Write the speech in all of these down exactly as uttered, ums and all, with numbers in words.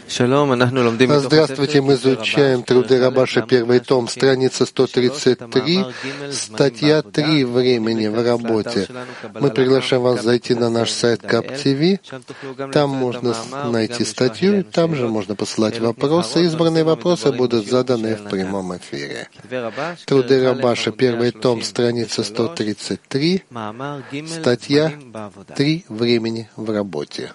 Здравствуйте, мы изучаем труды Рабаша, первый том, страница сто тридцать три, статья три «Времени в работе». Мы приглашаем вас зайти на наш сайт кап-ти ви, там можно найти статью, там же можно посылать вопросы, избранные вопросы будут заданы в прямом эфире. Труды Рабаша, первый том, страница сто тридцать три, статья три «Времени в работе».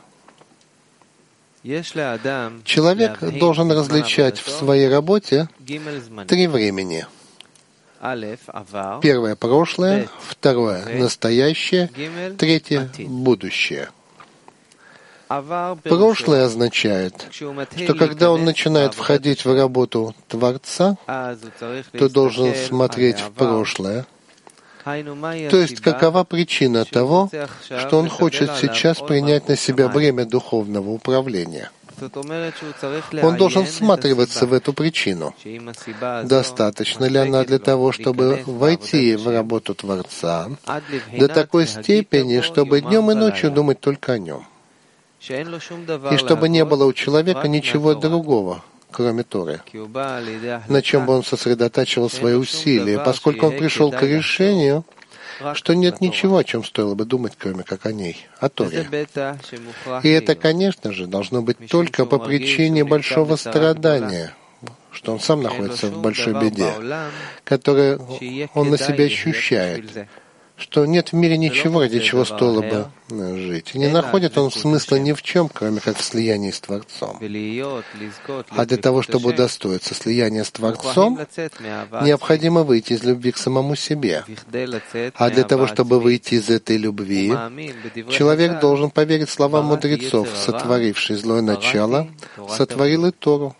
Человек должен различать в своей работе три времени. Первое — прошлое, второе — настоящее, третье — будущее. Прошлое означает, что когда он начинает входить в работу Творца, то должен смотреть в прошлое. То есть, какова причина того, что он хочет сейчас принять на себя бремя духовного управления? Он должен всматриваться в эту причину. Достаточно ли она для того, чтобы войти в работу Творца до такой степени, чтобы днем и ночью думать только о нем? И чтобы не было у человека ничего другого, кроме Торы, на чем бы он сосредотачивал свои усилия, поскольку он пришел к решению, что нет ничего, о чем стоило бы думать, кроме как о ней, о Торе. И это, конечно же, должно быть только по причине большого страдания, что он сам находится в большой беде, которую он на себя ощущает, что нет в мире ничего, ради чего стоило бы жить. И не находит он смысла ни в чем, кроме как в слиянии с Творцом. А для того, чтобы удостоиться слияния с Творцом, необходимо выйти из любви к самому себе. А для того, чтобы выйти из этой любви, человек должен поверить словам мудрецов: «Сотворивший злое начало, сотворил и Тору»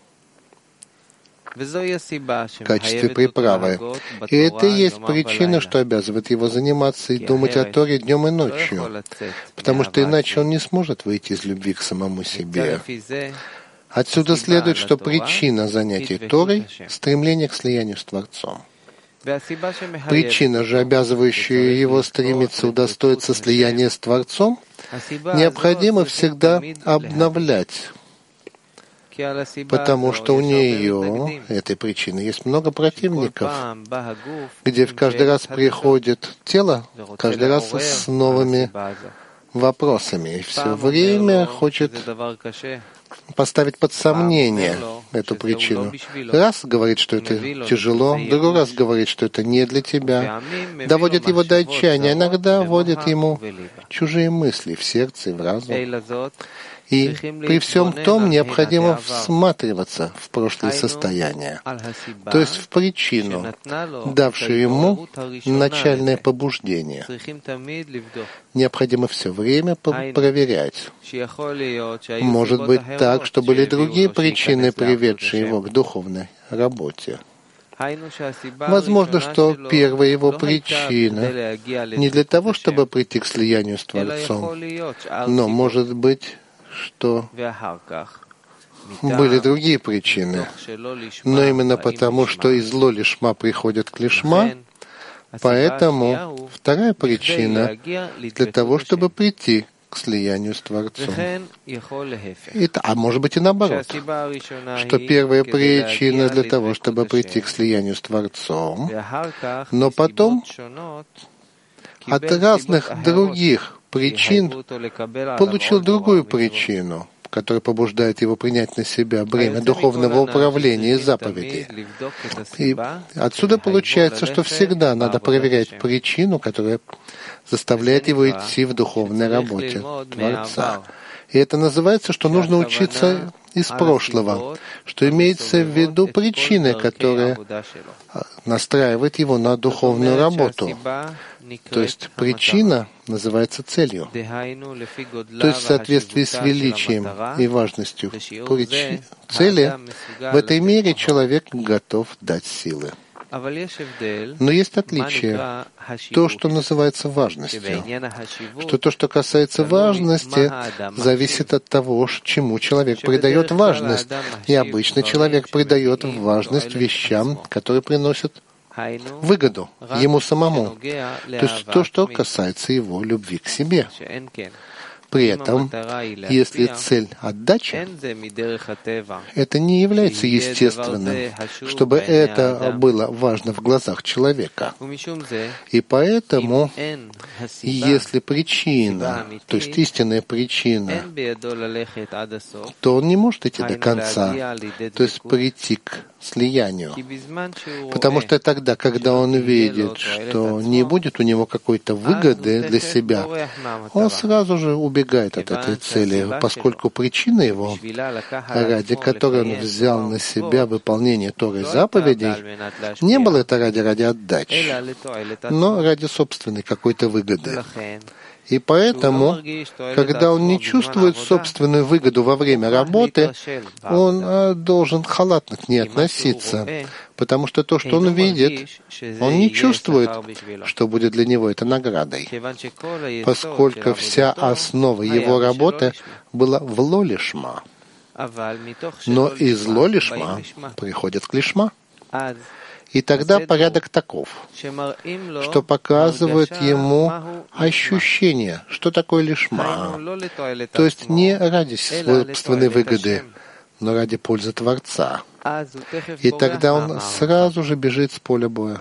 в качестве приправы. И это и есть причина, что обязывает его заниматься и думать о Торе днем и ночью, потому что иначе он не сможет выйти из любви к самому себе. Отсюда следует, что причина занятий Торой — стремление к слиянию с Творцом. Причина же, обязывающая его стремиться удостоиться слияния с Творцом, необходимо всегда обновлять, потому что у нее, этой причины, есть много противников, где каждый раз приходит тело, каждый раз с новыми вопросами, и все время хочет поставить под сомнение эту причину. Раз говорит, что это тяжело, другой раз говорит, что это не для тебя, доводит его до отчаяния, иногда вводит ему чужие мысли в сердце и в разум. И при всем том необходимо всматриваться в прошлое состояние, то есть в причину, давшую ему начальное побуждение. Необходимо все время проверять. Может быть так, что были другие причины, приведшие его к духовной работе. Возможно, что первая его причина не для того, чтобы прийти к слиянию с Творцом, но, может быть, что были другие причины. Но именно потому, что из ло лишма приходят к лишма, поэтому вторая причина для того, чтобы прийти к слиянию с Творцом. И, а может быть и наоборот, что первая причина для того, чтобы прийти к слиянию с Творцом, но потом от разных других причин получил другую причину, которая побуждает его принять на себя бремя духовного управления и заповедей. И отсюда получается, что всегда надо проверять причину, которая заставляет его идти в духовной работе Творца. И это называется, что нужно учиться из прошлого, что имеется в виду причины, которые настраивают его на духовную работу. То есть причина называется целью. То есть в соответствии с величием и важностью причи... цели, в этой мере человек готов дать силы. Но есть отличие. То, что называется важностью. Что то, что касается важности, зависит от того, чему человек придает важность. И обычно человек придает важность вещам, которые приносят выгоду ему самому. То есть то, что касается его любви к себе. При этом, если цель отдачи, это не является естественным, чтобы это было важно в глазах человека. И поэтому, если причина, то есть истинная причина, то он не может идти до конца, то есть прийти к слиянию. Потому что тогда, когда он видит, что не будет у него какой-то выгоды для себя, он сразу же убегает от этой цели, поскольку причина его, ради которой он взял на себя выполнение Торы и заповедей, не было это ради, ради отдачи, но ради собственной какой-то выгоды. И поэтому, когда он не чувствует собственную выгоду во время работы, он должен халатно к ней относиться, потому что то, что он видит, он не чувствует, что будет для него это наградой, поскольку вся основа его работы была в ло-лишма. Но из ло-лишма приходит к лишма. И тогда порядок таков, что показывает ему ощущение, что такое лишма, то есть не ради собственной выгоды, но ради пользы Творца. И тогда он сразу же бежит с поля боя.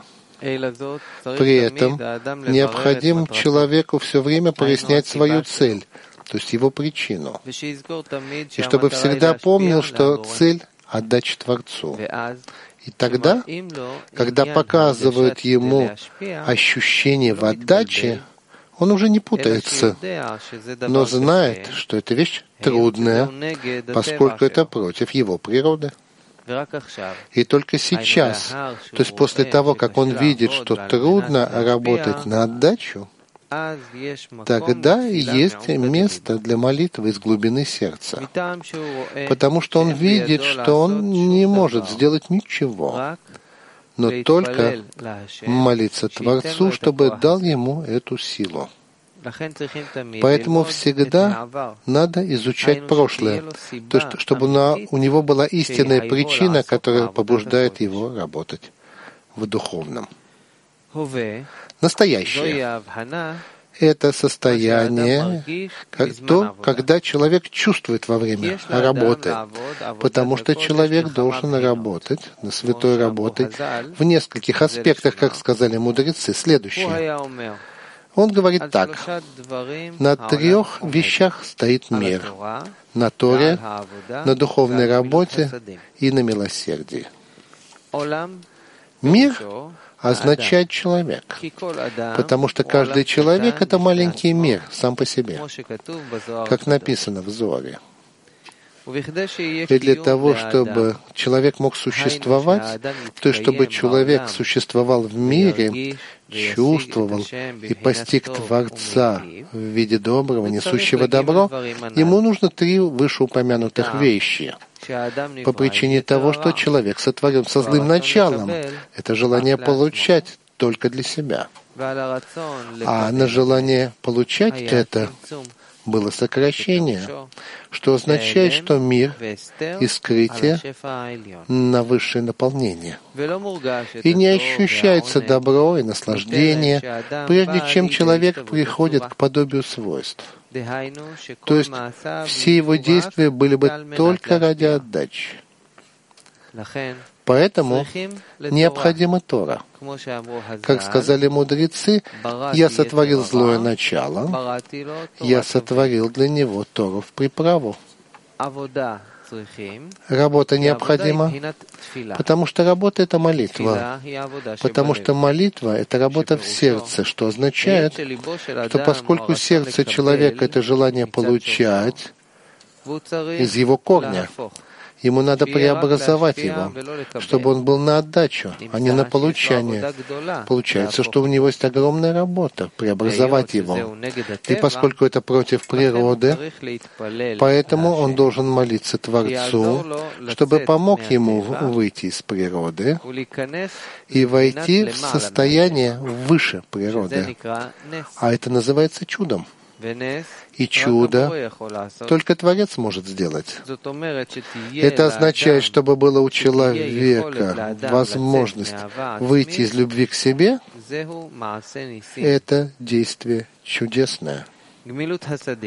При этом необходимо человеку все время прояснять свою цель, то есть его причину, и чтобы всегда помнил, что цель — отдача Творцу. И тогда, когда показывают ему ощущение в отдаче, он уже не путается, но знает, что эта вещь трудная, поскольку это против его природы. И только сейчас, то есть после того, как он видит, что трудно работать на отдачу, тогда есть место для молитвы из глубины сердца, потому что он видит, что он не может сделать ничего, но только молиться Творцу, чтобы дал ему эту силу. Поэтому всегда надо изучать прошлое, то есть, чтобы у него была истинная причина, которая побуждает его работать в духовном. Настоящее — это состояние, как то, когда человек чувствует во время работы, потому что человек должен работать на святой работе в нескольких аспектах, как сказали мудрецы. Следующее. Он говорит так: на трех вещах стоит мир: на Торе, на духовной работе и на милосердии. Мир означает человек, потому что каждый человек — это маленький мир сам по себе, как написано в Зоре. И для того, чтобы человек мог существовать, то есть чтобы человек существовал в мире, чувствовал и постиг Творца в виде доброго, несущего добро, ему нужно три вышеупомянутых вещи. По причине того, что человек сотворен со злым началом, это желание получать только для себя. А на желание получать это было сокращение, что означает, что мир и скрытие на высшее наполнение. И не ощущается добро и наслаждение, прежде чем человек приходит к подобию свойств. То есть все его действия были бы только ради отдачи. Поэтому необходима Тора. Как сказали мудрецы, я сотворил злое начало, я сотворил для него Тору в приправу. Работа необходима, потому что работа — это молитва, потому что молитва — это работа в сердце, что означает, что поскольку сердце человека — это желание получать из его корня, ему надо преобразовать его, чтобы он был на отдачу, а не на получание. Получается, что у него есть огромная работа — преобразовать его. И поскольку это против природы, поэтому он должен молиться Творцу, чтобы помог ему выйти из природы и войти в состояние выше природы. А это называется чудом. И чудо только Творец может сделать. Это означает, чтобы было у человека возможность выйти из любви к себе, это действие чудесное.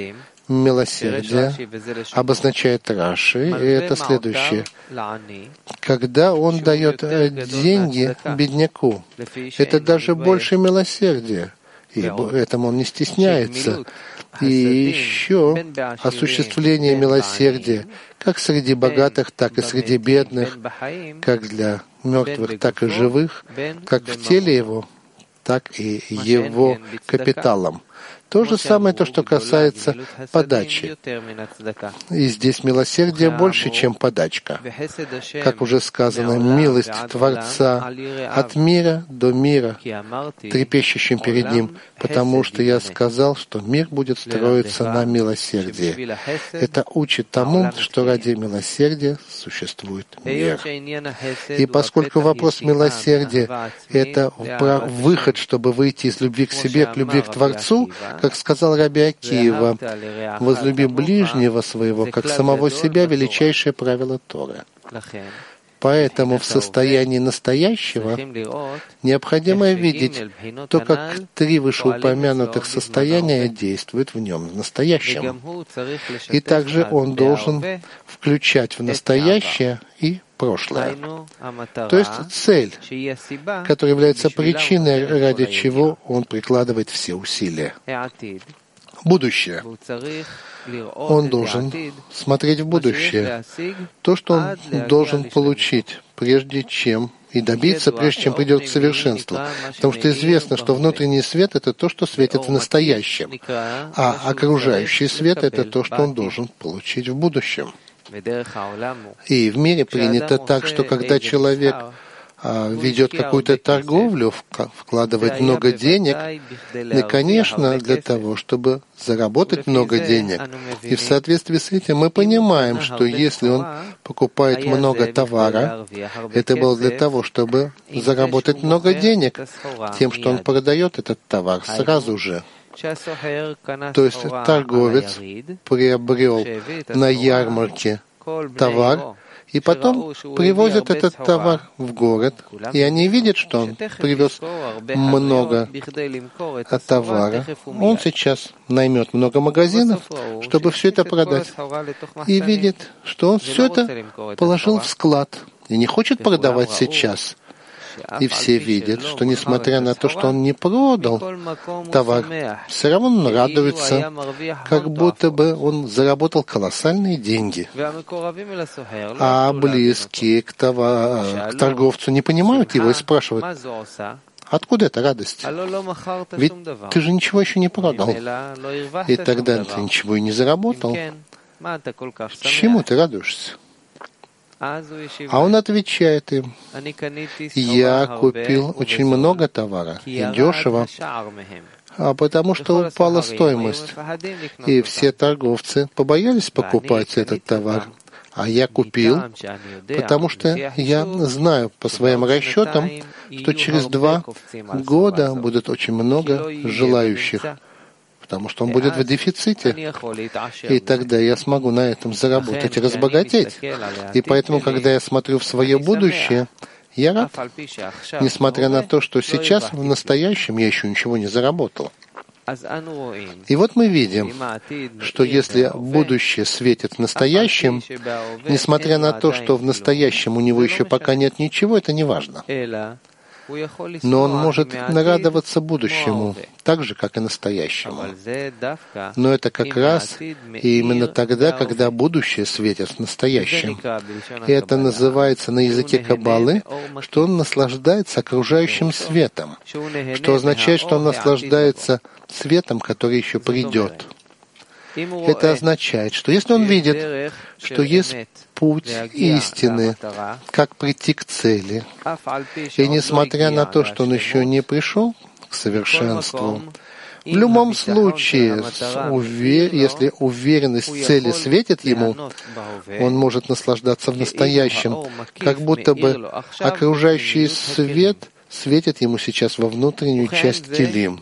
милосердия обозначает Раши, и это следующее. Когда он дает деньги бедняку, это даже больше милосердия, и этому он не стесняется. И еще осуществление милосердия как среди богатых, так и среди бедных, как для мертвых, так и живых, как в теле его, так и его капиталом. То же самое, то, что касается подачи. И здесь милосердие больше, чем подачка. Как уже сказано, милость Творца от мира до мира, трепещущим перед Ним, потому что я сказал, что мир будет строиться на милосердии. Это учит тому, что ради милосердия существует мир. И поскольку вопрос милосердия — это выход, чтобы выйти из любви к себе к любви к Творцу, как сказал Раби Акива, возлюби ближнего своего, как самого себя, величайшее правило Торы. Поэтому в состоянии настоящего необходимо видеть то, как три вышеупомянутых состояния действуют в нем в настоящем. И также он должен включать в настоящее и прошлое. То есть цель, которая является причиной, ради чего он прикладывает все усилия. Будущее. Он должен смотреть в будущее. То, что он должен получить, прежде чем и добиться, прежде чем придет к совершенству. Потому что известно, что внутренний свет — это то, что светит в настоящем, а окружающий свет — это то, что он должен получить в будущем. И в мире принято так, что когда человек ведет какую-то торговлю, вкладывает много денег, и, конечно, для того, чтобы заработать много денег. И в соответствии с этим мы понимаем, что если он покупает много товара, это было для того, чтобы заработать много денег, тем, что он продает этот товар сразу же. То есть торговец приобрел на ярмарке товар, и потом привозят этот товар в город, и они видят, что он привез много товара. Он сейчас наймет много магазинов, чтобы все это продать, и видит, что он все это положил в склад и не хочет продавать сейчас. И все видят, что несмотря на то, что он не продал товар, все равно он радуется, как будто бы он заработал колоссальные деньги. А близкие к, товар, к торговцу не понимают его и спрашивают: откуда эта радость? Ведь ты же ничего еще не продал. И тогда ты ничего и не заработал. Чему ты радуешься? А он отвечает им: я купил очень много товара, и дешево, а потому что упала стоимость. И все торговцы побоялись покупать этот товар. А я купил, потому что я знаю по своим расчетам, что через два года будет очень много желающих, потому что он будет в дефиците, и тогда я смогу на этом заработать и разбогатеть. И поэтому, когда я смотрю в свое будущее, я рад, несмотря на то, что сейчас, в настоящем, я еще ничего не заработал. И вот мы видим, что если будущее светит в настоящем, несмотря на то, что в настоящем у него еще пока нет ничего, это не важно. Но он может радоваться будущему, так же, как и настоящему. Но это как раз и именно тогда, когда будущее светит в настоящем. И это называется на языке Каббалы, что он наслаждается окружающим светом, что означает, что он наслаждается светом, который еще придет. Это означает, что если он видит, что есть путь истины, как прийти к цели, и несмотря на то, что он еще не пришел к совершенству, в любом случае, увер... если уверенность цели светит ему, он может наслаждаться в настоящем, как будто бы окружающий свет светит ему сейчас во внутреннюю часть Тилим.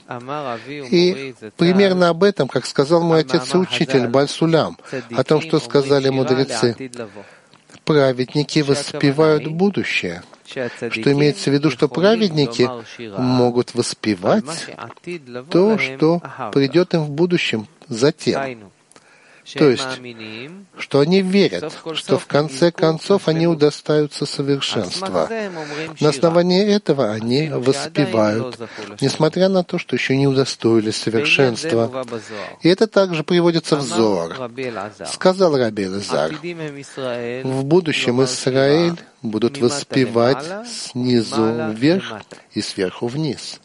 И примерно об этом, как сказал мой отец и учитель Бааль Сулам, о том, что сказали мудрецы. Праведники воспевают будущее, что имеется в виду, что праведники могут воспевать то, что придет им в будущем затем. То есть, что они верят, что в конце концов они удостаются совершенства. На основании этого они воспевают, несмотря на то, что еще не удостоились совершенства. И это также приводится в Зоар. Сказал Раби Элазар: в будущем Израиль будут воспевать снизу вверх и сверху вниз.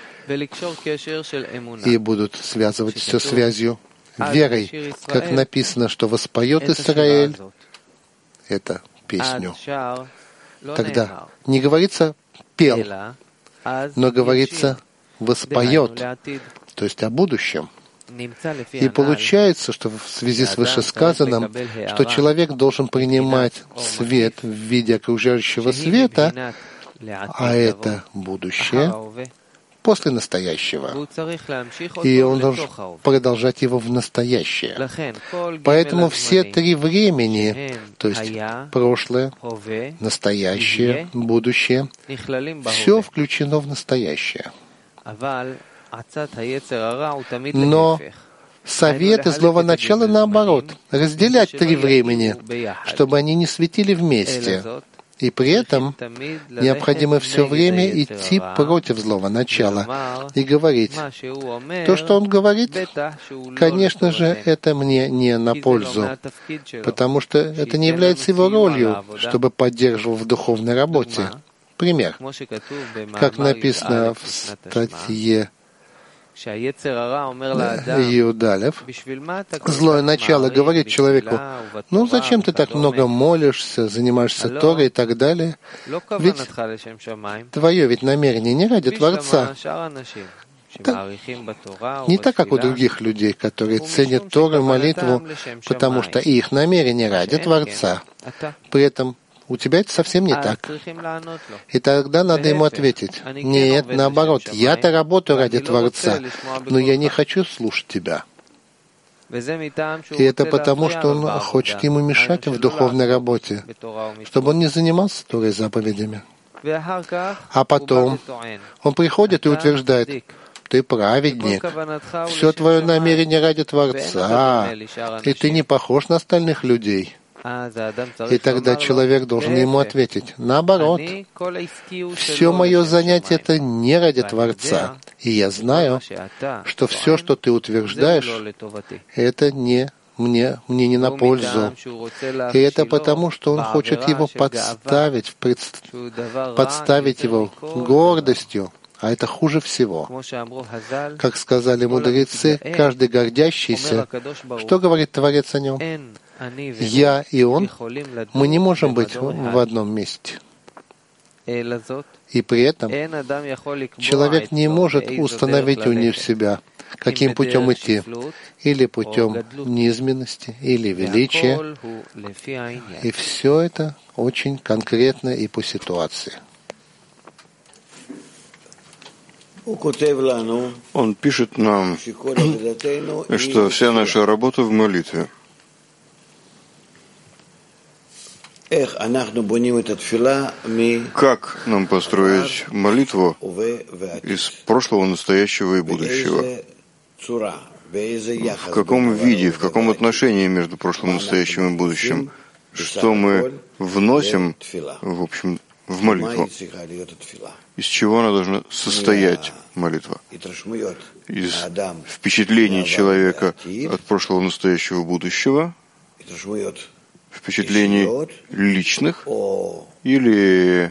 И будут связывать все связью верой, как написано, что воспоет Израиль эту песню. Тогда не говорится «пел», но говорится «воспоет», то есть о будущем. И получается, что в связи с вышесказанным, что человек должен принимать свет в виде окружающего света, а это будущее, после настоящего. И он должен продолжать его в настоящее. Поэтому все три времени, то есть прошлое, настоящее, будущее, все включено в настоящее. Но совет злого начала наоборот, разделять три времени, чтобы они не светили вместе. И при этом необходимо все время идти против злого начала и говорить: то, что он говорит, конечно же, это мне не на пользу, потому что это не является его ролью, чтобы поддерживал в духовной работе. Пример. Как написано в статье Иудалев, злое начало говорит человеку: ну зачем ты так много молишься, занимаешься Торой и так далее? Ведь твое ведь намерение не ради Творца. Так, не так, как у других людей, которые ценят Тору и молитву, потому что их намерение ради Творца. При этом у тебя это совсем не так. И тогда надо ему ответить: нет, наоборот, я-то работаю ради Творца, но я не хочу слушать тебя. И это потому, что он хочет ему мешать в духовной работе, чтобы он не занимался Торой и заповедями. А потом он приходит и утверждает: ты праведник, все твое намерение ради Творца, и ты не похож на остальных людей. И тогда человек должен ему ответить: наоборот, все мое занятие — это не ради Творца. И я знаю, что все, что ты утверждаешь, это не мне, мне не на пользу. И это потому, что он хочет его подставить, подставить его гордостью. А это хуже всего. Как сказали мудрецы, каждый гордящийся, что говорит Творец о нем? Я и он, мы не можем быть в одном месте. И при этом человек не может установить у него себя, каким путем идти, или путем низменности, или величия. И все это очень конкретно и по ситуации. Он пишет нам, что вся наша работа в молитве. Как нам построить молитву из прошлого, настоящего и будущего? В каком виде, в каком отношении между прошлым, настоящим и будущим? Что мы вносим, в общем, в молитву? Из чего она должна состоять, молитва? Из впечатлений человека от прошлого, настоящего, будущего? Впечатлений личных или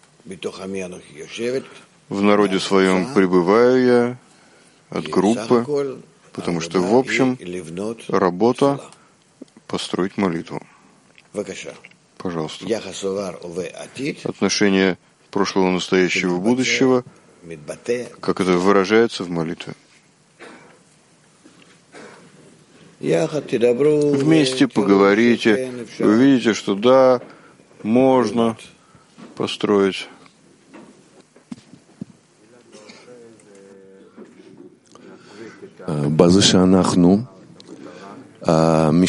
в народе своем пребываю я от группы, потому что в общем работа построить молитву. Пожалуйста. Отношение прошлого, настоящего, будущего, как это выражается в молитве. Вместе поговорите, вы увидите, что да, можно построить. Тем,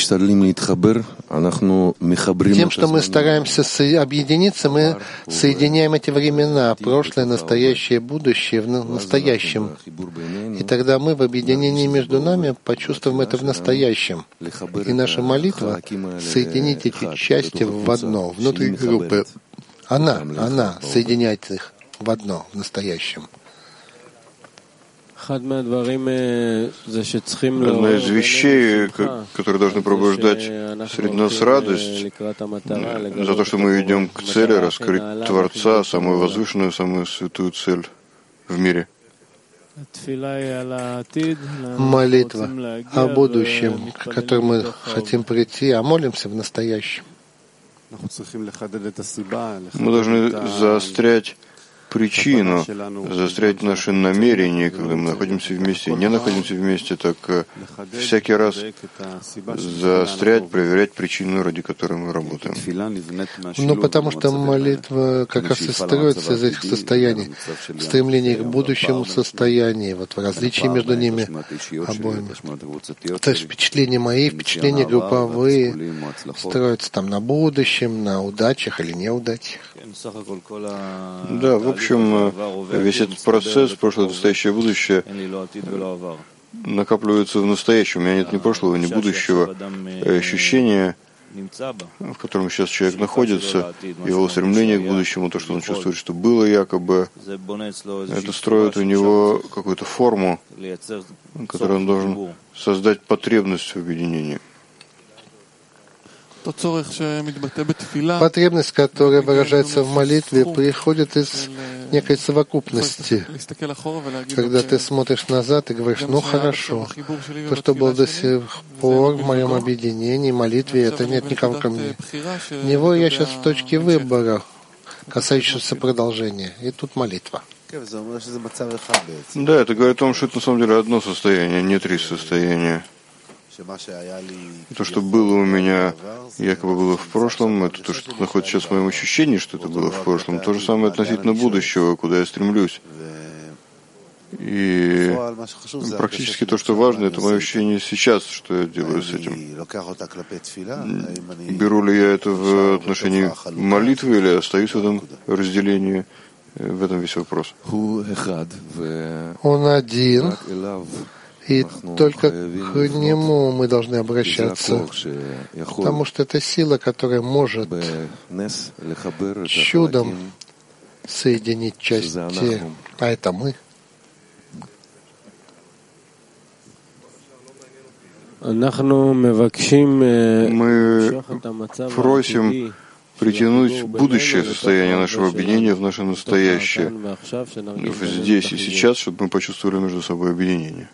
что мы стараемся объединиться, мы соединяем эти времена, прошлое, настоящее, будущее, в настоящем. И тогда мы в объединении между нами почувствуем это в настоящем. И наша молитва — соединить эти части в одно, внутри группы. Она, она соединяет их в одно, в настоящем. Одна из вещей, которые должны пробуждать среди нас радость за то, что мы идем к цели раскрыть Творца, самую возвышенную, самую святую цель в мире. Молитва о будущем, к которому мы хотим прийти, а молимся в настоящем. Мы должны заострять причину, заострять наши намерения, когда мы находимся вместе, не находимся вместе, так всякий раз заострять, проверять причину, ради которой мы работаем. Ну, потому что молитва как раз и строится из этих состояний, стремление к будущему состоянию, вот в различии между ними обоими. То есть впечатления мои, впечатления групповые строятся там на будущем, на удачах или неудачах. Да, в общем, весь этот процесс, прошлое, настоящее, будущее, накапливается в настоящем. У меня нет ни прошлого, ни будущего. Ощущение, в котором сейчас человек находится, его стремление к будущему, то, что он чувствует, что было якобы, это строит у него какую-то форму, которую он должен создать потребность в объединении. Потребность, которая выражается в молитве, приходит из некой совокупности. Когда ты смотришь назад и говоришь, ну хорошо, то, что было до сих пор в моем объединении, молитве, это нет никого ко мне. В него я сейчас в точке выбора, касающегося продолжения. И тут молитва. Да, это говорит о том, что это на самом деле одно состояние, не три состояния. То, что было у меня, якобы было в прошлом, это то, что находится сейчас в моем ощущении, что это было в прошлом. То же самое относительно будущего, куда я стремлюсь. И практически то, что важно, это мое ощущение сейчас, что я делаю с этим. Беру ли я это в отношении молитвы или остаюсь в этом разделении? В этом весь вопрос. Он один. И только к нему мы должны обращаться, потому что это сила, которая может чудом соединить части, а это мы. Мы просим притянуть будущее состояние нашего объединения в наше настоящее, здесь и сейчас, чтобы мы почувствовали между собой объединение.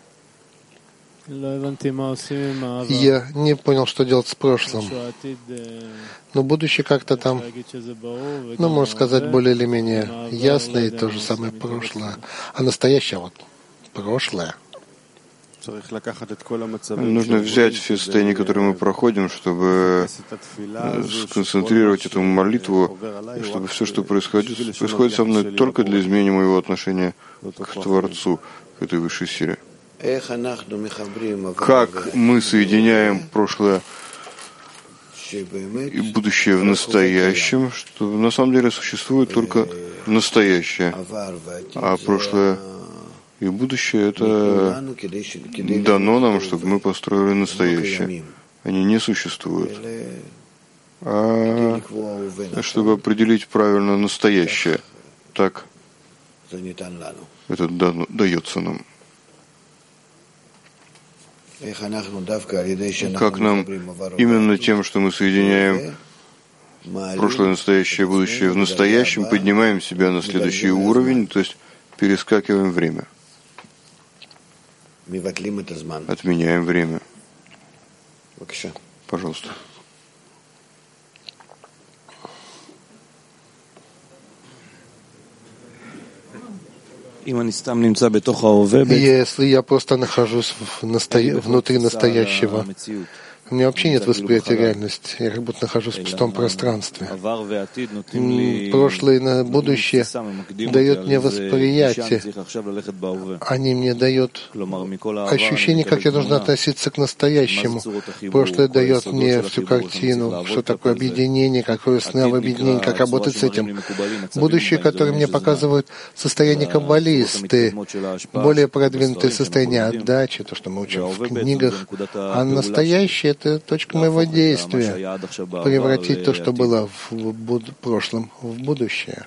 Я не понял, что делать с прошлым. Но будущее как-то там, ну, можно сказать, более или менее ясно, и то же самое прошлое. А настоящее вот прошлое. Нужно взять все состояния, которые мы проходим, чтобы сконцентрировать эту молитву, чтобы все, что происходит, происходит со мной только для изменения моего отношения к Творцу, к этой высшей силе. Как мы соединяем прошлое и будущее в настоящем, что на самом деле существует только настоящее, а прошлое и будущее — это дано нам, чтобы мы построили настоящее. Они не существуют. А чтобы определить правильно настоящее, так это дается нам. Как нам именно тем, что мы соединяем прошлое, настоящее, будущее в настоящем, поднимаем себя на следующий уровень, то есть перескакиваем время, отменяем время. Пожалуйста. Если я просто нахожусь в насто... внутри настоящего У меня вообще нет восприятия реальности. Я как будто нахожусь в пустом пространстве. Прошлое и будущее дает мне восприятие. Они мне дают ощущение, как я должен относиться к настоящему. Прошлое дает мне всю картину, что такое объединение, какое снова объединение, как работать с этим. Будущее, которое мне показывают состояние каббалисты, более продвинутое состояние отдачи, то, что мы учим в книгах. А настоящее — это точка моего действия. Превратить то, что было в буд- прошлом, в будущее.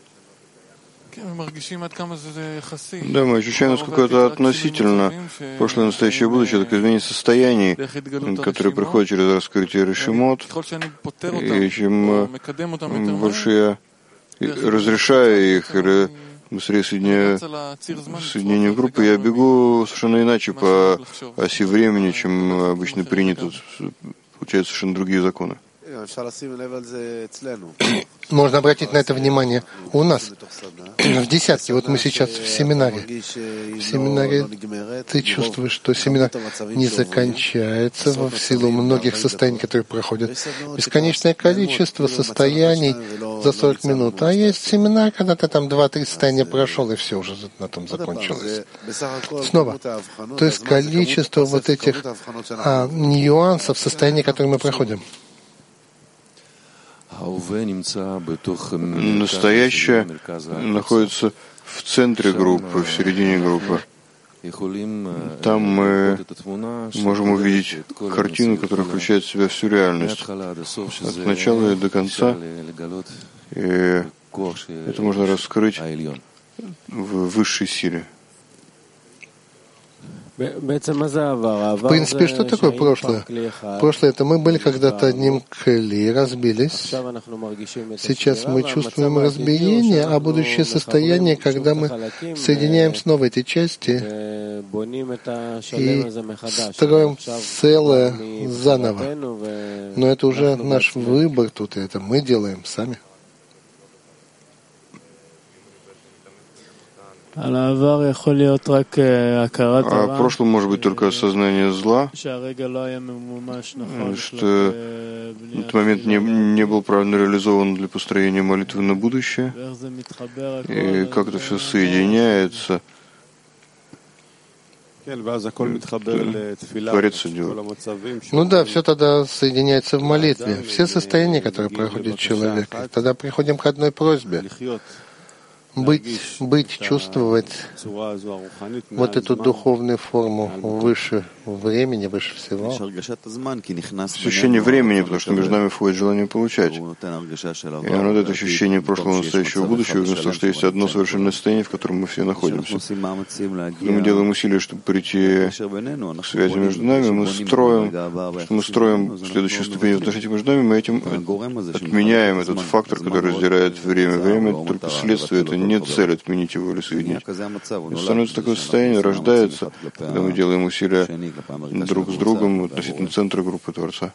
Да, мы ощущаем, насколько это относительно прошлое, настоящее, будущее, так изменение состояний, которые приходят через раскрытие решимот, и чем больше я разрешаю их, или быстрее соединяю соединение группы, я бегу совершенно иначе по оси времени, чем обычно принято. Получаются совершенно другие законы. Можно обратить на это внимание у нас, в десятке. Вот мы сейчас в семинаре. В семинаре ты чувствуешь, что семинар не заканчивается в силу многих состояний, которые проходят. Бесконечное количество состояний за сорок минут. А есть семинар, когда ты там два-три состояния прошел, и все уже на том закончилось. Снова. То есть количество вот этих а, нюансов, состояний, которые мы проходим. Настоящее находится в центре группы, в середине группы. Там мы можем увидеть картину, которая включает в себя всю реальность, от начала и до конца. И это можно раскрыть в высшей силе. В принципе, что такое прошлое? Прошлое — это мы были когда-то одним кли, разбились. Сейчас мы чувствуем разбиение, а будущее состояние, когда мы соединяем снова эти части и строим целое заново. Но это уже наш выбор тут, и это мы делаем сами. А в прошлом может быть только осознание зла, что этот момент не, не был правильно реализован для построения молитвы на будущее, и как это все соединяется, творится дело. Ну да, все тогда соединяется в молитве. Все состояния, которые проходит человек. Тогда приходим к одной просьбе. Быть, быть, чувствовать вот эту духовную форму выше времени, выше всего. Ощущение времени, потому что между нами входит желание получать. И оно дает ощущение прошлого, настоящего, будущего, вместо того, что есть одно совершенное состояние, в котором мы все находимся. Когда мы делаем усилия, чтобы прийти к связи между нами, мы строим, что мы строим следующую ступень в отношениях между нами, мы этим отменяем этот фактор, который разделяет время. Время — это только следствие, это не цель отменить его или соединить. И становится такое состояние, рождается, когда мы делаем усилия друг с другом относительно центра группы Творца.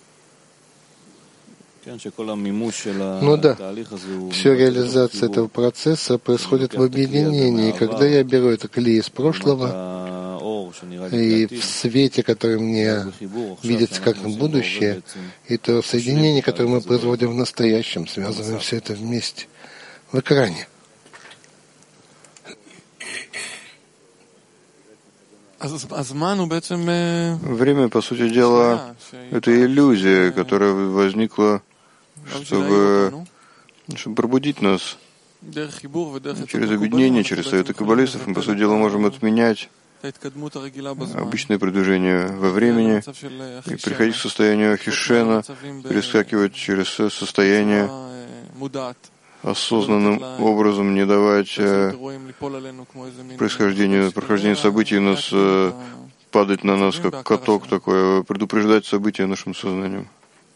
Ну да, вся реализация этого процесса происходит в объединении. Когда я беру это кли из прошлого, и в свете, который мне видится как будущее, и то соединение, которое мы производим в настоящем, связываем все это вместе в экране. Время, по сути дела, это иллюзия, которая возникла, чтобы, чтобы пробудить нас. Через объединение, через советы каббалистов мы, по сути дела, можем отменять обычное продвижение во времени и приходить к состоянию хишена, перескакивать через состояние осознанным образом, не давать э, происхождению, прохождению событий нас э, падать на нас, как каток такой, предупреждать события нашим сознанием.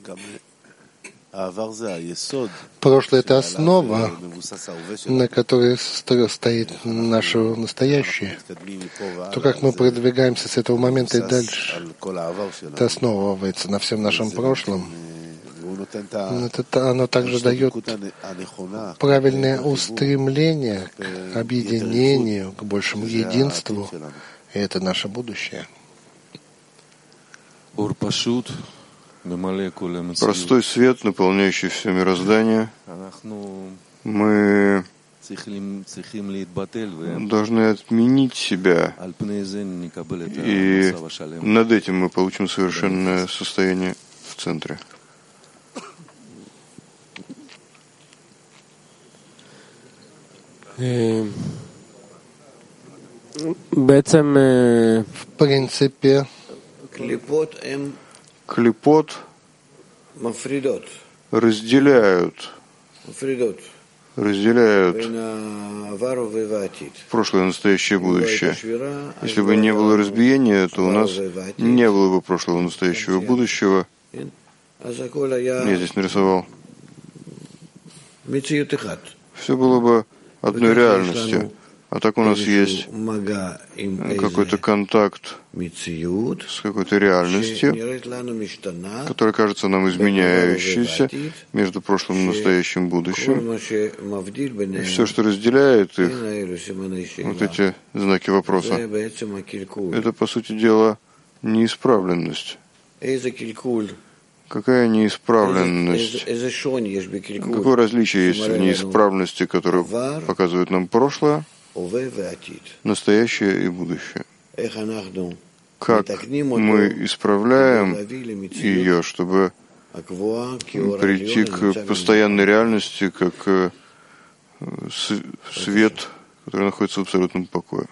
Прошлое — это основа, на которой стоит наше настоящее. То, как мы продвигаемся с этого момента и дальше, это основывается на всем нашем прошлом. Это, оно также дает правильное устремление к объединению, к большему единству, и это наше будущее. Простой свет, наполняющий все мироздание. Мы должны отменить себя, и над этим мы получим совершенное состояние в центре. В принципе, клипот разделяют, разделяют прошлое, настоящее, будущее. Если бы не было разбиения, то у нас не было бы прошлого, настоящего, будущего. Я здесь нарисовал. Все было бы одной реальностью. А так у нас есть какой-то контакт с какой-то реальностью, которая кажется нам изменяющейся между прошлым и настоящим будущим. И все, что разделяет их, вот эти знаки вопроса, это, по сути дела, неисправленность. Какая неисправленность? Какое различие есть в неисправности, которую показывает нам прошлое, настоящее и будущее? Как мы исправляем ее, чтобы прийти к постоянной реальности, как свет, который находится в абсолютном покое?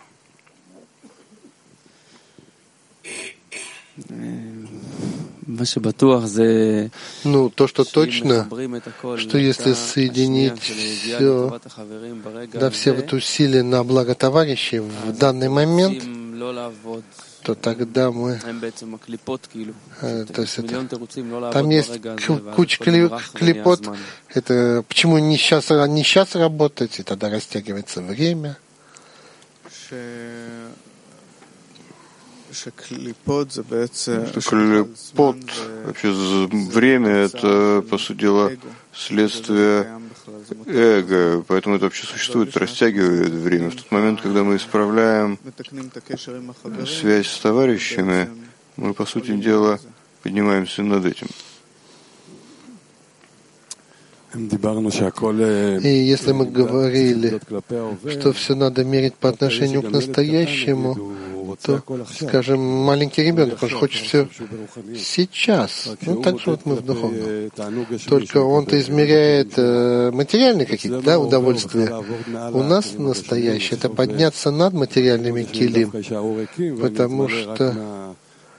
Ну, то, что точно, что если соединить все, да, все вот усилия на благо товарищей в данный момент, то тогда мы... То есть это, там есть куча клипот. Это почему не сейчас, не сейчас работать, и тогда растягивается время. Что клипот, вообще время, это, по сути дела, следствие эго, поэтому это вообще существует, растягивает время. В тот момент, когда мы исправляем связь с товарищами, мы, по сути дела, поднимаемся над этим. И если мы говорили, что все надо мерить по отношению к настоящему, то, скажем, маленький ребенок, он же хочет все сейчас. Ну, так же вот мы в духовном. Только он-то измеряет э, материальные какие-то, да, удовольствия. У нас настоящее — это подняться над материальными килим, потому что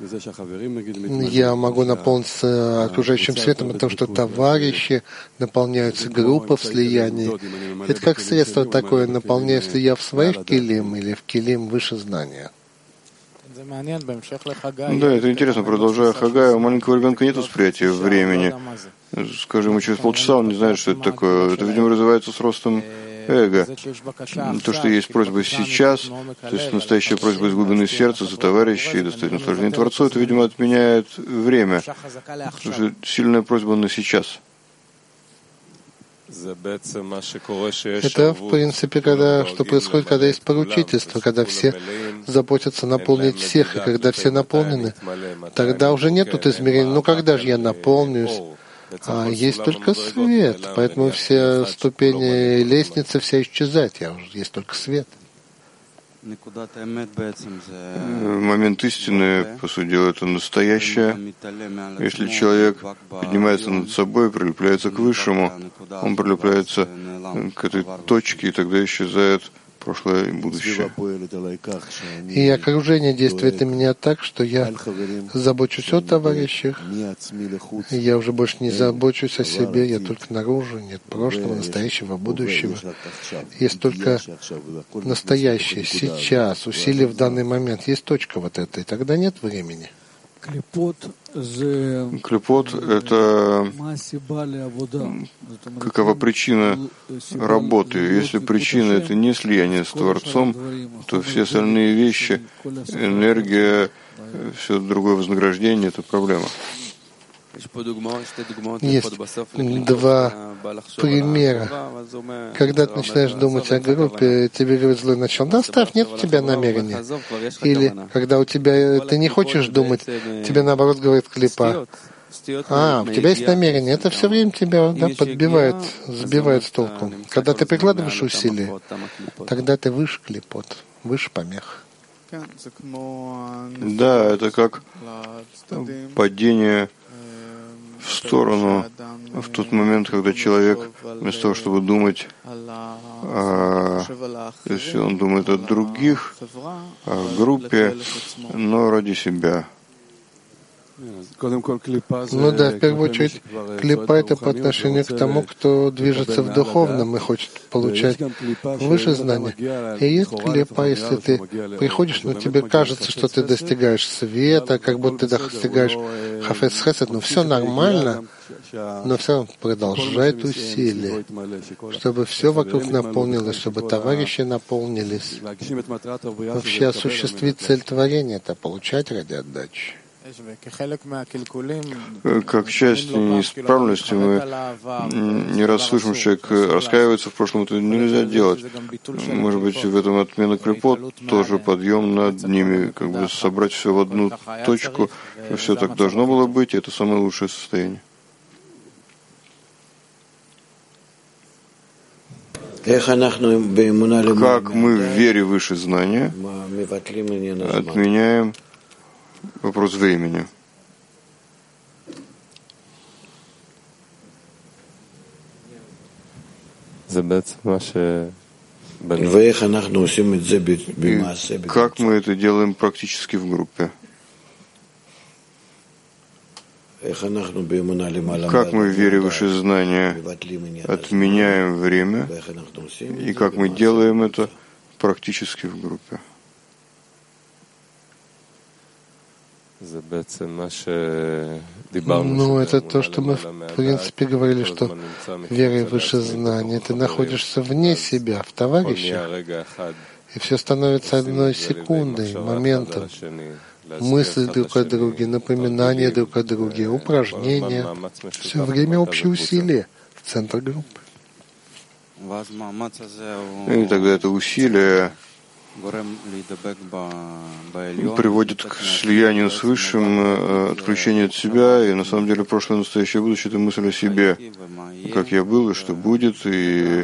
я могу наполниться окружающим светом, потому что товарищи наполняются, группа в слиянии. Это как средство такое, наполняюсь ли я в своих килим или в килим выше знания. Да, это интересно. Продолжая Хагая, у маленького ребенка нет восприятия времени. Скажем, через полчаса он не знает, что это такое. Это, видимо, развивается с ростом эго. То, что есть просьба сейчас, то есть настоящая просьба из глубины сердца за товарищей и достоять наслаждения Творцу, это, видимо, отменяет время. Потому что сильная просьба на сейчас. Это, в принципе, когда, что происходит, когда есть поручительство, когда все заботятся наполнить всех, и когда все наполнены, тогда уже нет тут измерений. Ну, когда же я наполнюсь? А есть только свет, поэтому все ступени лестницы вся исчезают, я уже, есть только свет. Момент истины, по сути дела, это настоящее. Если человек поднимается над собой, прилепляется к Высшему, он прилепляется к этой точке, и тогда исчезает прошлое и будущее. И окружение действует на меня так, что я забочусь о товарищах, и я уже больше не забочусь о себе, я только наружу, нет прошлого, настоящего, будущего. Есть только настоящее, сейчас, усилие в данный момент. Есть точка вот эта, и тогда нет времени. Клипот — это какова причина работы. Если причина — это не слияние с Творцом, то все остальные вещи, энергия, все другое вознаграждение — это проблема. Есть два примера. Когда ты начинаешь думать о группе, тебе говорят злой начал, да оставь, нет у тебя намерения. Или когда у тебя ты не хочешь думать, тебе наоборот говорит клипа. А, у тебя есть намерение. Это все время тебя да, подбивает, сбивает с толку. Когда ты прикладываешь усилия, тогда ты выше клипот, выше помех. Да, это как падение в сторону в тот момент, когда человек, вместо того, чтобы думать, о, если он думает о других, о группе, но ради себя. Ну да, в первую очередь, клипа — это по отношению к тому, кто движется в духовном и хочет получать выше знания. И есть клипа, если ты приходишь, но тебе кажется, что ты достигаешь света, как будто ты достигаешь хафец хесед, но все нормально, но все равно продолжает усилия, чтобы все вокруг наполнилось, чтобы товарищи наполнились. Вообще осуществить цель творения — это получать ради отдачи. Как часть неисправности мы не раз слышим, что человек раскаивается в прошлом, это нельзя делать. Может быть, в этом отмена клипот тоже подъем над ними, как бы собрать все в одну точку, все так должно было быть, и это самое лучшее состояние. Как мы в вере выше знания отменяем вопрос времени. И как мы это делаем практически в группе? Как мы в вере выше знания отменяем время, и как мы делаем это практически в группе? Ну, это то, что мы, в принципе, говорили, что вера выше знания. Ты находишься вне себя, в товарищах, и все становится одной секундой, моментом. Мысли друг о друге, напоминания друг о друге, упражнения. Все время общие усилия в центр группы. И тогда это усилие приводит к слиянию с Высшим, отключению от себя, и на самом деле прошлое, настоящее, будущее — это мысль о себе, как я был и что будет, и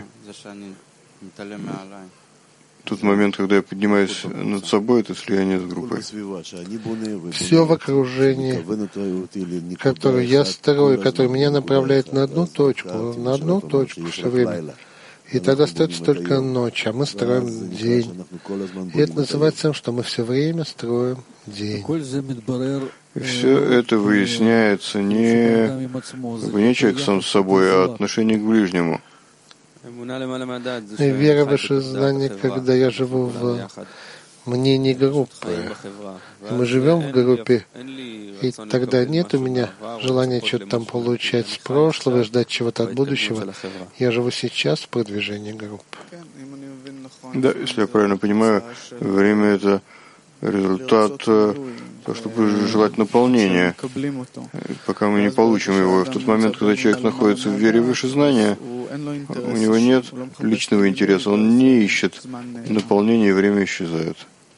тот момент, когда я поднимаюсь над собой, это слияние с группой. Все в окружении, которое я строю, которое меня направляет на одну точку, на одну точку все время. И тогда остается только ночь, а мы строим день. И это называется тем, что мы все время строим день. И все это выясняется не, не человек сам с собой, а отношение к ближнему. И вера в высшее знание, когда я живу в мнении группы. Мы живем в группе, и тогда нет у меня желания что-то там получать с прошлого, ждать чего-то от будущего. Я живу сейчас в продвижении группы. Да, если я правильно понимаю, время — это результат, то, чтобы желать наполнения. Пока мы не получим его, в тот момент, когда человек находится в вере выше знания, у него нет личного интереса, он не ищет наполнения, и время исчезает.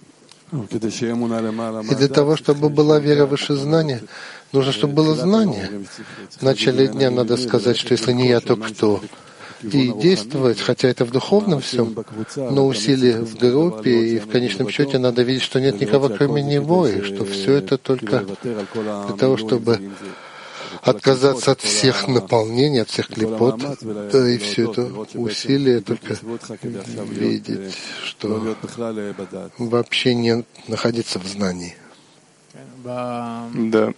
И для того, чтобы была вера выше знания, нужно, чтобы было знание. В начале дня надо сказать, что если не я, то кто? И действовать, хотя это в духовном всем, но усилия в группе, и в конечном счете надо видеть, что нет никого кроме него, и что все это только для того, чтобы отказаться от всех наполнений, от всех клипот, да, и все это усилие только видеть, что вообще не находиться в знании. Да.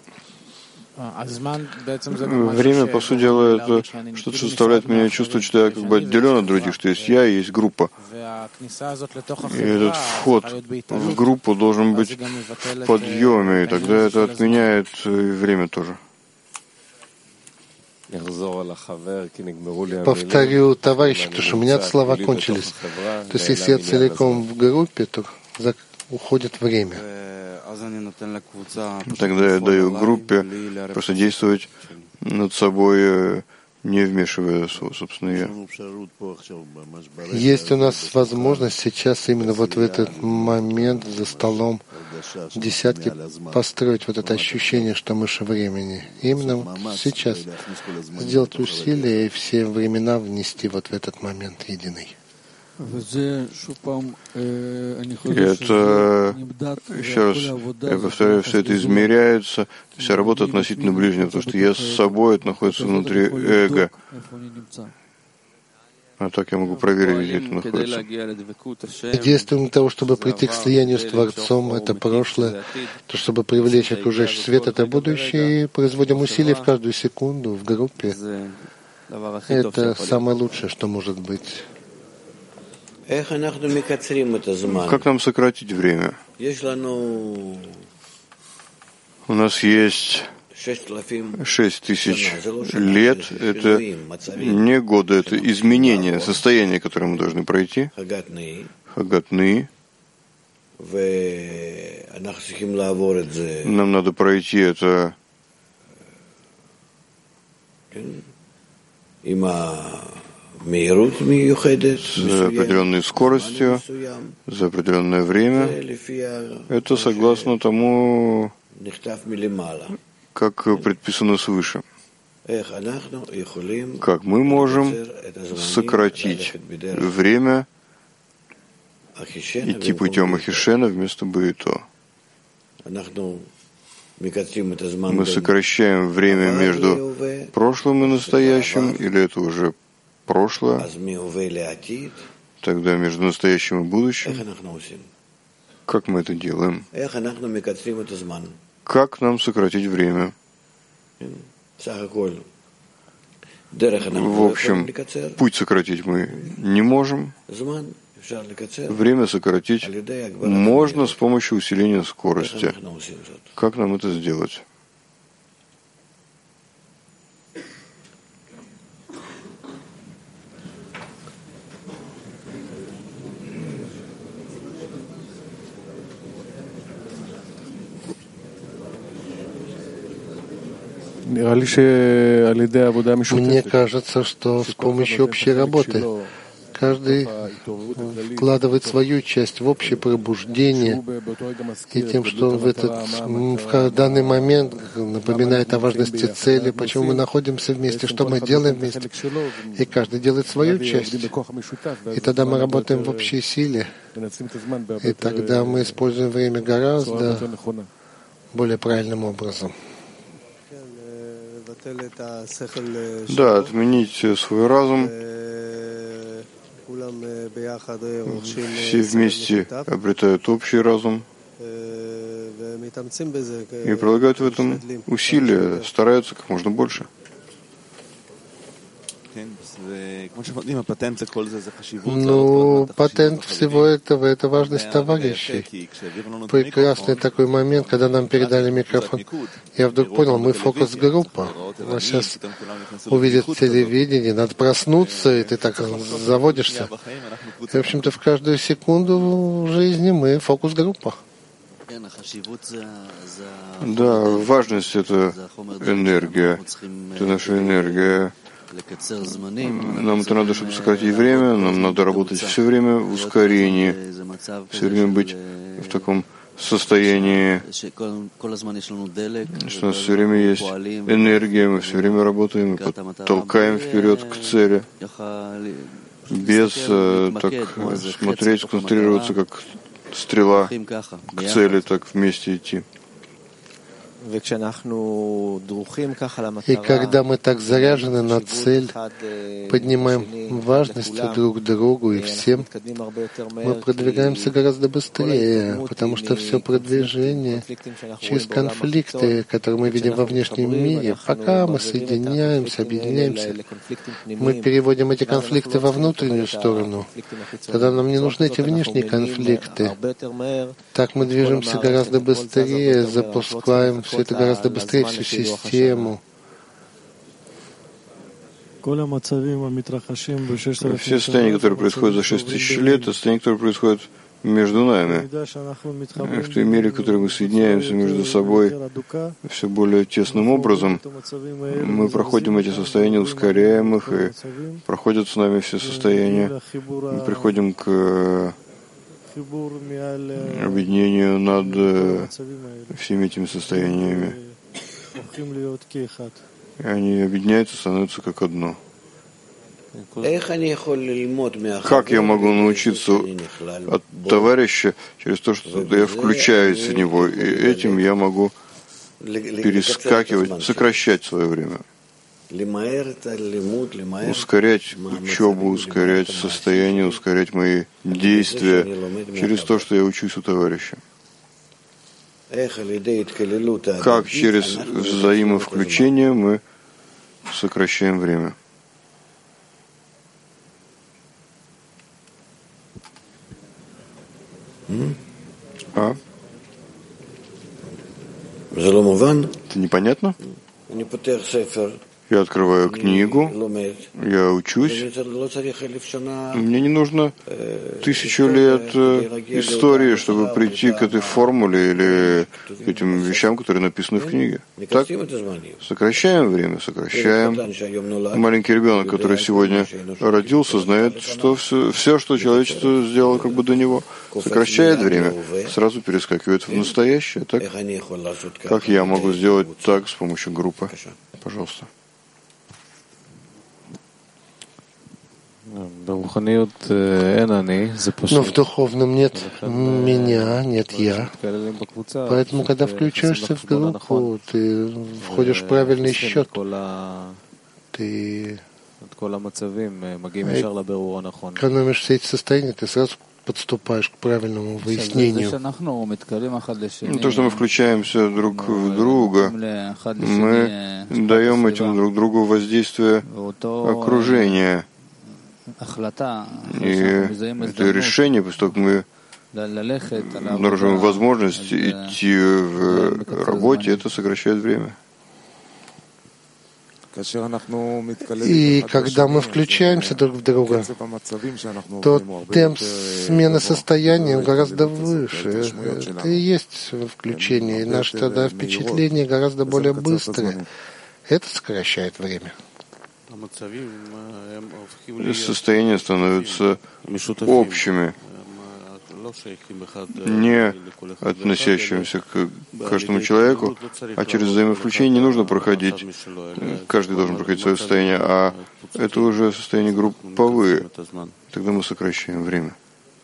Время, по сути дела, это что-то, что заставляет меня чувствовать, что я как бы отделен от других, что есть я и есть группа. И этот вход в группу должен быть в подъеме, и тогда это отменяет время тоже. Повторю товарищи, потому что у меня слова кончились. То есть, если я целиком в группе, то уходит время. Тогда я даю группе просто действовать над собой, не вмешивая собственно я. Есть у нас возможность сейчас именно вот в этот момент за столом десятки построить вот это ощущение, что мы же времени. Именно вот сейчас сделать усилия и все времена внести вот в этот момент единый. И это, еще раз, я повторяю, все это измеряется, вся работа относительно ближнего, потому что я с собой, это находится внутри эго. А так я могу проверить, где это находится. Действуем для того, чтобы прийти к слиянию с Творцом, это прошлое, то, чтобы привлечь окружающий свет, это будущее, и производим усилия в каждую секунду в группе. Это самое лучшее, что может быть. Как нам сократить время? У нас есть шесть тысяч лет. Это не годы, это изменение, состояние, которое мы должны пройти. Хагатны. Нам надо пройти это с определенной скоростью, за определенное время. Это согласно тому, как предписано свыше. Как мы можем сократить время, идти путем Ахишена вместо Бейто. Мы сокращаем время между прошлым и настоящим, или это уже прошлое, тогда между настоящим и будущим. Как мы это делаем? Как нам сократить время? В общем, путь сократить мы не можем. Время сократить можно с помощью усиления скорости. Как нам это сделать? Мне кажется, что с помощью общей работы каждый вкладывает свою часть в общее пробуждение, и тем, что он в, этот, в данный момент напоминает о важности цели, почему мы находимся вместе, что мы делаем вместе, и каждый делает свою часть. И тогда мы работаем в общей силе, и тогда мы используем время гораздо более правильным образом. Да, отменить свой разум. Все вместе обретают общий разум и прилагают в этом усилия, стараются как можно больше. Ну, патент всего этого — это важность товарищей. Прекрасный такой момент, когда нам передали микрофон. Я вдруг понял, мы фокус-группа. А сейчас увидят телевидение, надо проснуться, и ты так заводишься. И, в общем-то, в каждую секунду жизни мы фокус-группа. Да, важность — это энергия, это наша энергия. Нам это надо, чтобы сократить время, нам надо работать все время в ускорении, все время быть в таком состоянии, что у нас все время есть энергия, мы все время работаем, толкаем вперед к цели, без так смотреть, сконцентрироваться, как стрела к цели, так вместе идти. И когда мы так заряжены на цель, поднимаем важность друг другу и всем, мы продвигаемся гораздо быстрее, потому что все продвижение через конфликты, которые мы видим во внешнем мире, пока мы соединяемся, объединяемся, мы переводим эти конфликты во внутреннюю сторону. Тогда нам не нужны эти внешние конфликты. Так мы движемся гораздо быстрее, запускаем все это гораздо быстрее, всю систему. Все состояния, которые происходят за шесть тысяч лет, это состояния, которые происходят между нами. В той мере, в которой мы соединяемся между собой все более тесным образом, мы проходим эти состояния, ускоряем их, и проходят с нами все состояния. Мы приходим к объединению над всеми этими состояниями. И они объединяются, становятся как одно. Как я могу научиться от товарища через то, что я включаюсь в него, и этим я могу перескакивать, сокращать свое время, ускорять учебу, ускорять состояние, ускорять мои действия через то, что я учусь у товарища. Как через взаимовключение мы сокращаем время. А? Это непонятно? Я открываю книгу, я учусь. Мне не нужно тысячу лет истории, чтобы прийти к этой формуле или к этим вещам, которые написаны в книге. Так, сокращаем время, сокращаем. Маленький ребенок, который сегодня родился, знает, что все, все, что человечество сделало как бы до него, сокращает время, сразу перескакивает в настоящее. Так? Как я могу сделать так с помощью группы? Пожалуйста. Но в духовном нет меня, нет я. Поэтому, когда включаешься в группу, ты входишь в правильный счет. Ты экономишь все эти состояния, ты сразу подступаешь к правильному выяснению. То, что мы включаемся друг в друга, мы даем этим друг другу воздействие окружения. И это решение, после того, как мы обнаруживаем возможность идти в работе, это сокращает время. И когда мы включаемся друг в друга, то темп смены состояния гораздо выше. Это и есть включение. И наше тогда впечатление гораздо более быстрое. Это сокращает время. Состояния становятся общими, не относящимися к каждому человеку, а через взаимовключение не нужно проходить, каждый должен проходить свое состояние, а это уже состояние групповые. Тогда мы сокращаем время.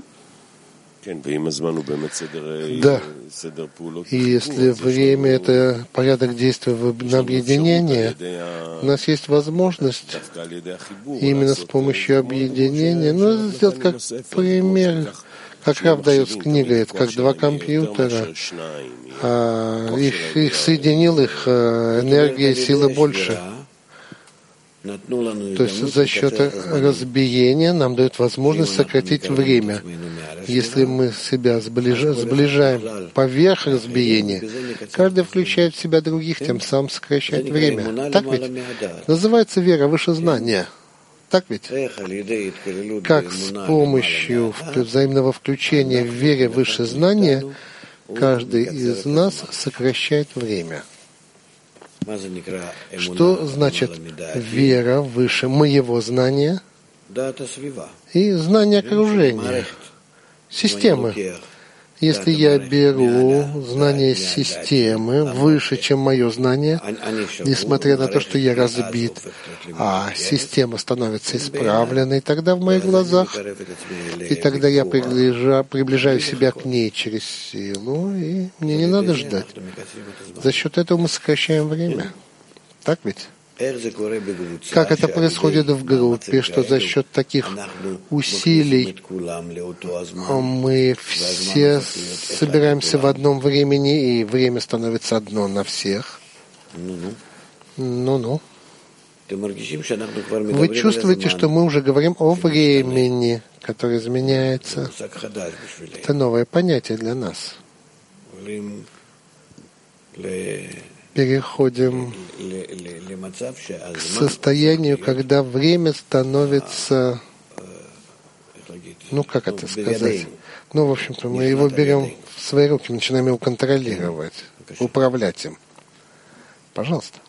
Да. И если время — это порядок действия на объединение, у нас есть возможность именно с помощью объединения, ну, сделать как пример, как Рав дает с книгой, это как два компьютера, а их, их соединил, их энергия и силы больше. То есть за счет разбиения нам дают возможность сократить время. Если мы себя сближаем, сближаем поверх разбиения, каждый включает в себя других, тем самым сокращает время. Так ведь? Называется вера выше знания. Так ведь? Как с помощью взаимного включения в вере выше знания каждый из нас сокращает время. Что значит вера выше моего знания и знания окружения, системы? Если я беру знание системы выше, чем мое знание, несмотря на то, что я разбит, а система становится исправленной, тогда в моих глазах, и тогда я приближаю, приближаю себя к ней через силу, и мне не надо ждать. За счет этого мы сокращаем время. Так ведь? Как это происходит в группе, что за счет таких усилий мы все собираемся в одном времени, и время становится одно на всех. Ну-ну. Вы чувствуете, что мы уже говорим о времени, которое изменяется. Это новое понятие для нас. Переходим к состоянию, когда время становится, ну как это сказать, Ну, в общем-то, мы его берем в свои руки, начинаем его контролировать, управлять им. Пожалуйста.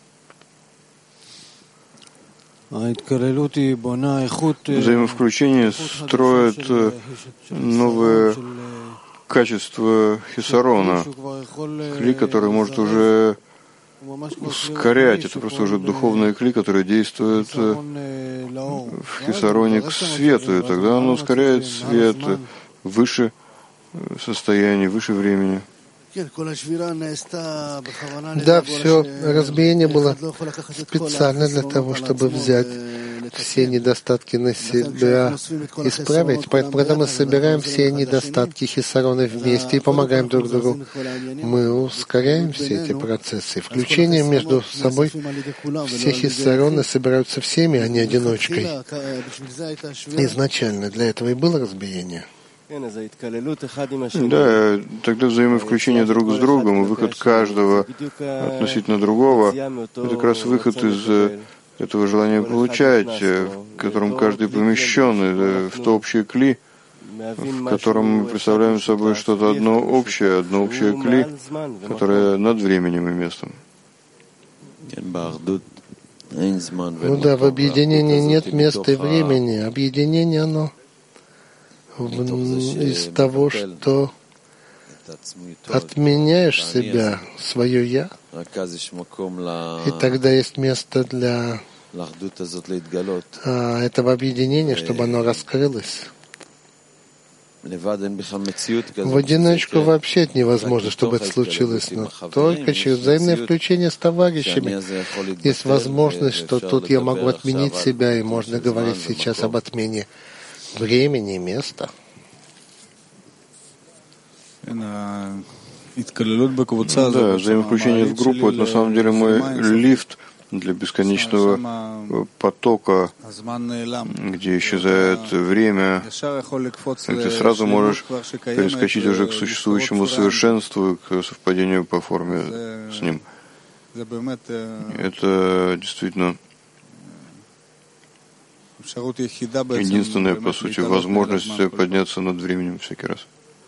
Взаимовключение строит новое качество хисарона, кли, который может уже ускорять. Это просто уже духовный кли, который действует в хисароне к свету, и тогда он ускоряет свет выше состояния, выше времени. Да, все разбиение было специально для того, чтобы взять все недостатки на себя, исправить. Поэтому, когда мы собираем все недостатки хисарона вместе и помогаем друг другу, мы ускоряем все эти процессы. Включение между собой, все хисароны собираются всеми, а не одиночкой. Изначально для этого и было разбиение. Да, тогда взаимовключение друг с другом и выход каждого относительно другого, это как раз выход из этого желания получать, в котором каждый помещен, в то общее кли, в котором мы представляем собой что-то одно общее, одно общее кли, которое над временем и местом. Ну да, в объединении нет места и времени. Объединение, оно из того, что отменяешь себя, свое «я», и тогда есть место для а, этого объединения, чтобы оно раскрылось. В одиночку вообще это невозможно, чтобы это случилось, но только через взаимное включение с товарищами есть возможность, что тут я могу отменить себя, и можно говорить сейчас об отмене времени и места. Да, взаимовключение в группу — это на самом деле мой лифт для бесконечного потока, где исчезает время, где сразу можешь перескочить уже к существующему совершенству, к совпадению по форме с ним. Это действительно единственная, по сути, возможность подняться над временем всякий раз.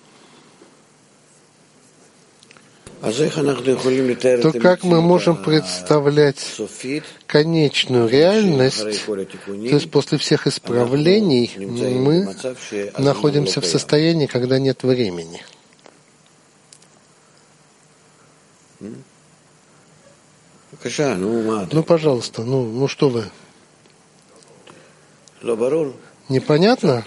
То как мы можем представлять конечную реальность, то есть после всех исправлений мы находимся в состоянии, когда нет времени? Ну, пожалуйста, ну, ну что вы? Непонятно?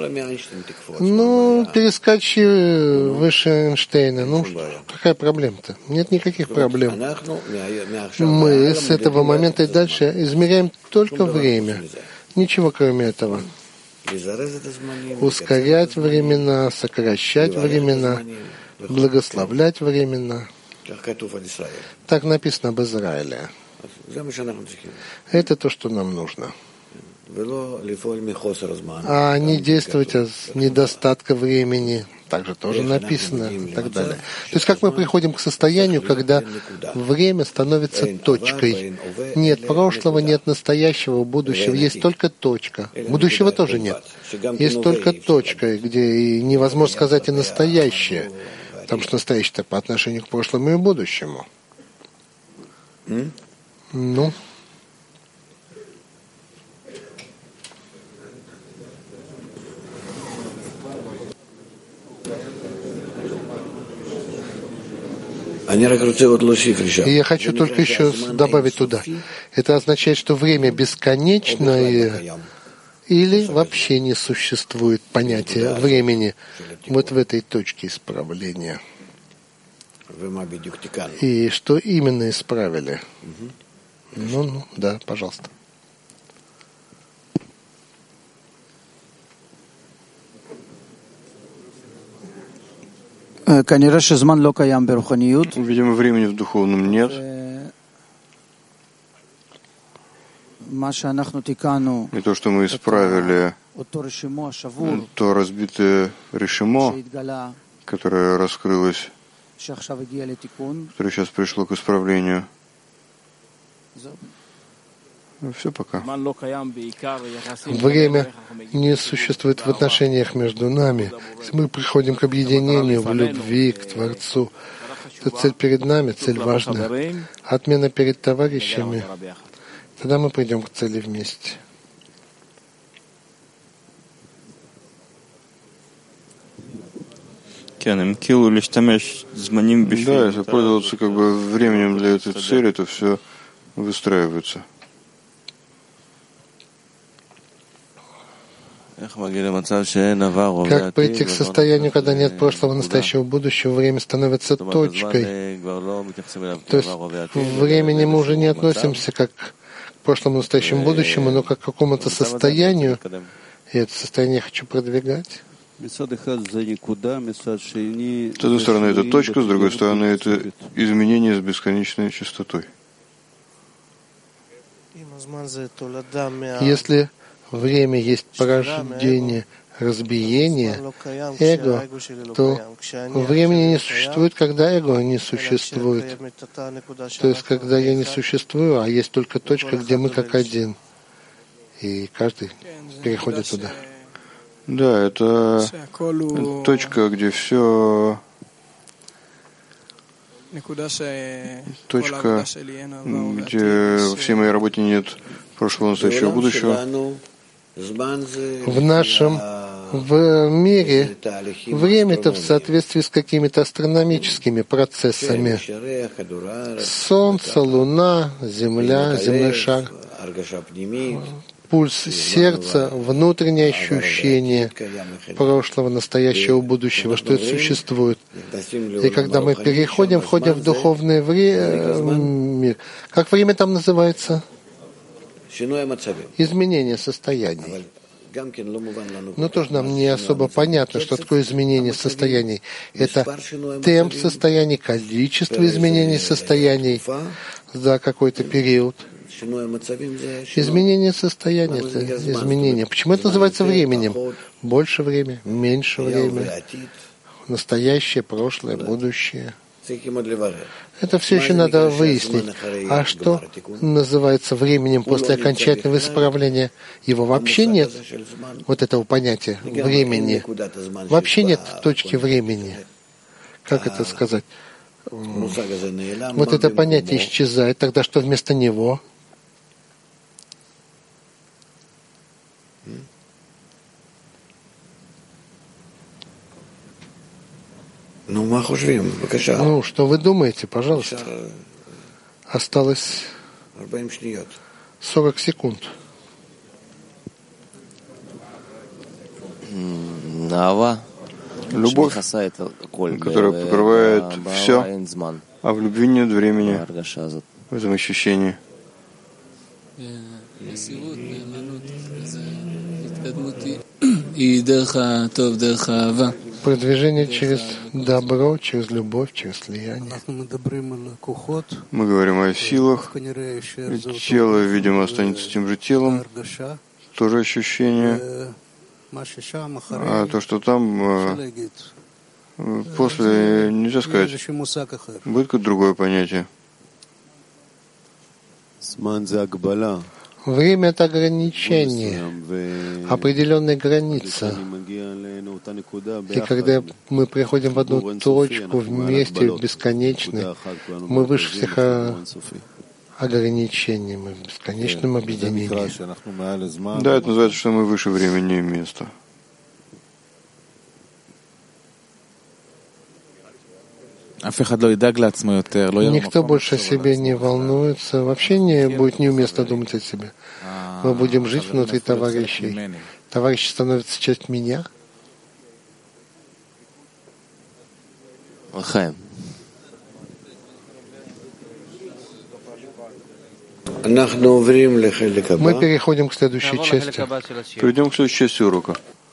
Ну, перескочи выше Эйнштейна. Ну, какая проблема-то? Нет никаких проблем. Мы с этого момента и дальше измеряем только время. Ничего кроме этого. Ускорять времена, сокращать времена, благословлять времена. Так написано об Израиле. Это то, что нам нужно. А не действовать от недостатка времени, также тоже написано и так далее. То есть как мы приходим к состоянию, когда время становится точкой. Нет прошлого, нет настоящего, будущего, есть только точка. Будущего тоже нет. Есть только точка, где и невозможно сказать и настоящее, потому что настоящее по отношению к прошлому и будущему. Ну... И я хочу только еще добавить туда. Это означает, что время бесконечное или вообще не существует понятия времени вот в этой точке исправления. И что именно исправили? Ну, ну, да, пожалуйста. Видимо, времени в духовном нет. И то, что мы исправили, то разбитое решимо, которое раскрылось, которое сейчас пришло к исправлению, Все пока. Время не существует в отношениях между нами. Если мы приходим к объединению в любви к Творцу, то цель перед нами, цель важная. Отмена перед товарищами. Тогда мы придем к цели вместе. Да, если пользоваться как бы временем для этой цели, то все выстраивается. Как прийти к состоянию, когда нет прошлого, настоящего, будущего, время становится точкой? То есть в времени мы уже не относимся как к прошлому, настоящему, будущему, но как к какому-то состоянию, и это состояние я хочу продвигать. С одной стороны, это точка, с другой стороны, это изменение с бесконечной частотой. Если время есть порождение разбиения эго, то времени не существует, когда эго не существует. То есть, когда я не существую, а есть только точка, где мы как один. И каждый переходит туда. Да, это точка, где все... Точка, где в всей моей работе нет прошлого, настоящего, будущего. В нашем в мире время-то в соответствии с какими-то астрономическими процессами. Солнце, Луна, Земля, земной шар. Пульс сердца, внутреннее ощущение прошлого, настоящего, будущего, что это существует. И когда мы переходим, входим в духовный вре... мир, как время там называется? Изменение состояний. Но тоже нам не особо понятно, что такое изменение состояний. Это темп состояний, количество изменений состояний за какой-то период. Изменение состояния — это изменение. Почему это называется временем? Больше времени, меньше времени, настоящее, прошлое, будущее. Это все еще надо выяснить. А что называется временем после окончательного исправления? Его вообще нет, вот этого понятия времени. Вообще нет точки времени. Как это сказать? Вот это понятие исчезает. Тогда что вместо него? Ну, что вы думаете, пожалуйста? Осталось сорок секунд. Любовь, которая покрывает все, а в любви нет времени, в этом ощущении. Продвижение через добро, через любовь, через слияние. Мы говорим о силах. Тело, видимо, останется тем же телом. Тоже ощущение. А то, что там, после, нельзя сказать. Будет какое-то другое понятие. Время — это ограничение, определенная граница. И когда мы приходим в одну точку вместе, в бесконечный, мы выше всех ограничений, мы в бесконечном объединении. Да, это называется, что мы выше времени и места. Никто больше о себе не волнуется, вообще не будет неуместно думать о себе. Мы будем жить внутри товарищей. Товарищи становятся частью меня. Мы переходим к следующей части. Перейдем к следующей части урока.